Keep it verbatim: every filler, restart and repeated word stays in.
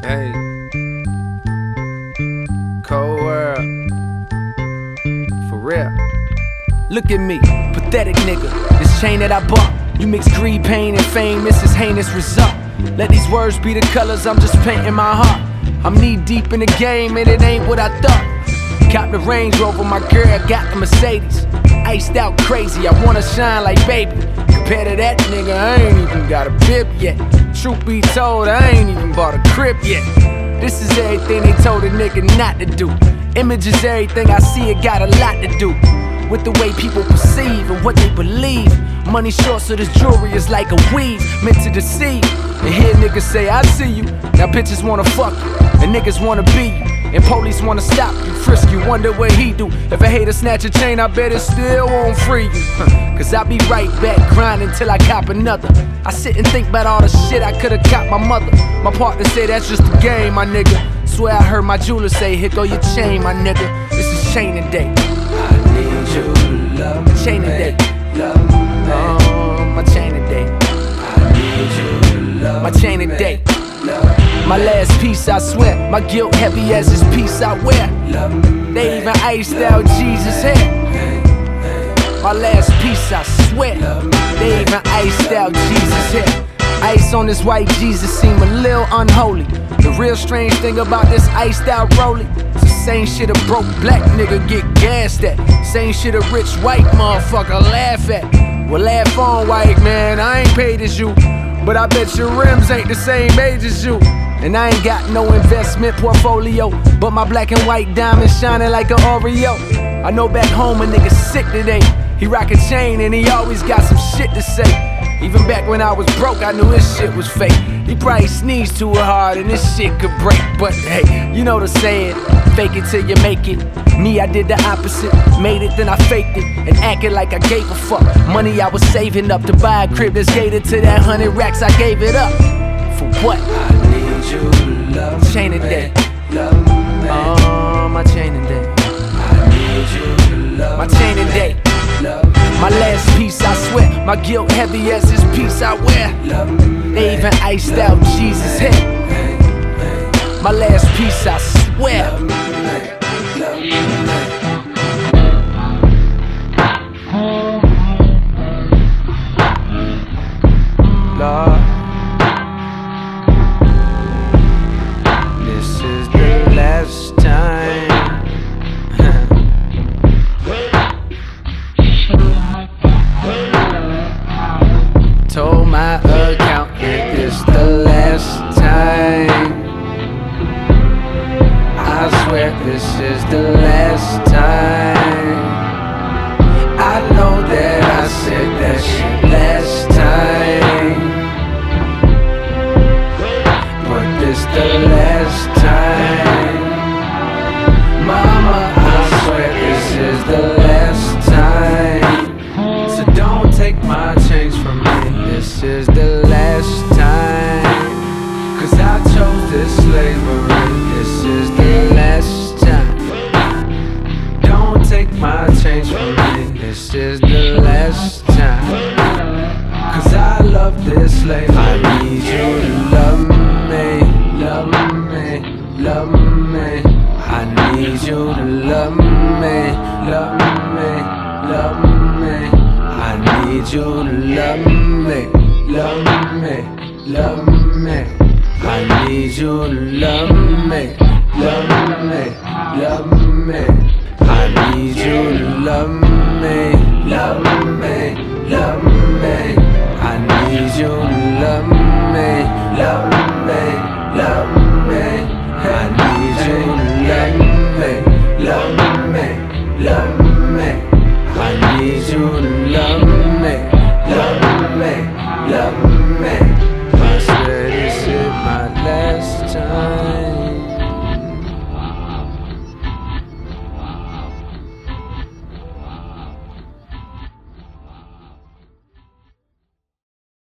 Hey, cold world, for real. Look at me, pathetic nigga. This chain that I bought, you mix greed, pain, and fame, it's this heinous result. Let these words be the colors, I'm just painting my heart. I'm knee deep in the game and it ain't what I thought. Cop the Range Rover, my girl got the Mercedes. Iced out crazy, I wanna shine like baby. Compared to that nigga, I ain't even got a bib yet. Truth be told, I ain't even bought a crib yet. This is everything they told a nigga not to do. Image is everything I see, it got a lot to do with the way people perceive and what they believe. Money short, so this jewelry is like a weave, meant to deceive. And hear niggas say, I see you. Now bitches wanna fuck you, and niggas wanna be you. And police wanna stop you, frisk you, wonder what he do. If a hater snatch a chain, I bet it still won't free you. Cause I be right back grinding till I cop another. I sit and think about all the shit I could've copped my mother. My partner say that's just the game, my nigga. Swear I heard my jeweler say, here go your chain, my nigga. This is chainin' day. I need you to love me. Chainin' day. Love me. Oh, my chainin' day. I need you to love My chainin' day. My last piece, I swear. My guilt heavy as this piece I wear. They even iced out Jesus' hair. My last piece, I swear. They even iced out Jesus' hair. Ice on this white Jesus seem a little unholy. The real strange thing about this iced out rollie, it's the same shit a broke black nigga get gassed at. Same shit a rich white motherfucker laugh at. Well, laugh on, white man, I ain't paid as you, but I bet your rims ain't the same age as you. And I ain't got no investment portfolio, but my black and white diamonds shining like an Oreo. I know back home a nigga sick today. He rock a chain and he always got some shit to say. Even back when I was broke, I knew his shit was fake. He probably sneezed too hard and this shit could break. But hey, you know the saying, fake it till you make it. Me, I did the opposite, made it, then I faked it, and acted like I gave a fuck. Money I was saving up to buy a crib that's gated to that hundred racks, I gave it up. For what? I need you to love me. Chainin' day. Love me. Oh, my chainin' day. I need you to love My me. chainin' day. Love me. My last piece, I swear. My guilt heavy as this piece I wear. Love me. They even iced out Jesus' head. My last piece, I swear. Love me. Love me. Lord, this is the last time. Told my accountant it's the last time. I swear this is the last time. I know that I said that shit last time, but this the last time. Mama, I swear this is the last time. So don't take my change from me. This is the last time, cause I chose this slavery. This is the last time. Don't take my change from me. This is the last time, cause I love this slavery. I need you to love me, love me, love me. I need you to love me, love me, love me. I need you to love me, love me, love me. I need you to love me, love me, love me. I need you to love me, love me, love me. I need you to love me, love me, love me. I need you to love me, love me, love me. I need you to love me, love me, love me. I swear this is my last time.